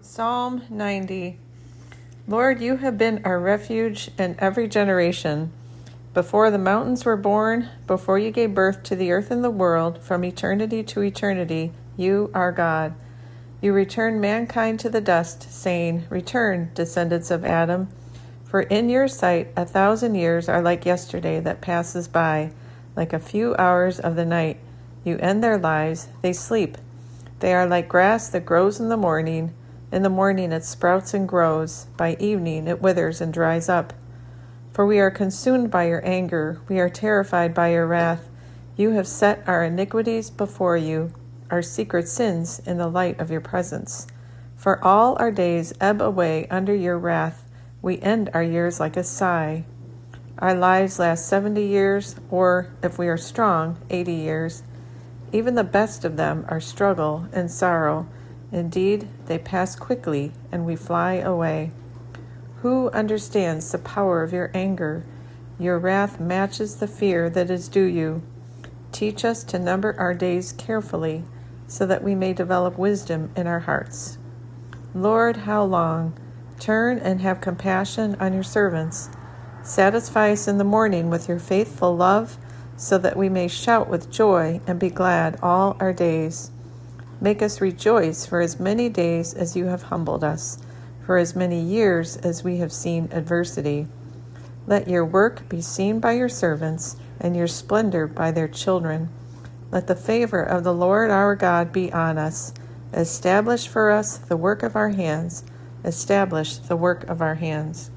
Psalm 90. Lord, you have been our refuge in every generation. Before the mountains were born, before you gave birth to the earth and the world, from eternity to eternity, you are God. You returned mankind to the dust, saying, Return, descendants of Adam. For in your sight 1,000 years are like yesterday that passes by, like a few hours of the night. You end their lives, they sleep. They are like grass that grows in the morning. In the morning it sprouts and grows. By evening it withers and dries up. For we are consumed by your anger. We are terrified by your wrath. You have set our iniquities before you, our secret sins in the light of your presence. For all our days ebb away under your wrath. We end our years like a sigh. Our lives last 70 years, or, if we are strong, 80 years. Even the best of them are struggle and sorrow. Indeed, they pass quickly, and we fly away. Who understands the power of your anger? Your wrath matches the fear that is due you. Teach us to number our days carefully, so that we may develop wisdom in our hearts. Lord, how long? Turn and have compassion on your servants. Satisfy us in the morning with your faithful love, so that we may shout with joy and be glad all our days. Make us rejoice for as many days as you have humbled us, for as many years as we have seen adversity. Let your work be seen by your servants, and your splendor by their children. Let the favor of the Lord our God be on us. Establish for us the work of our hands. Establish the work of our hands.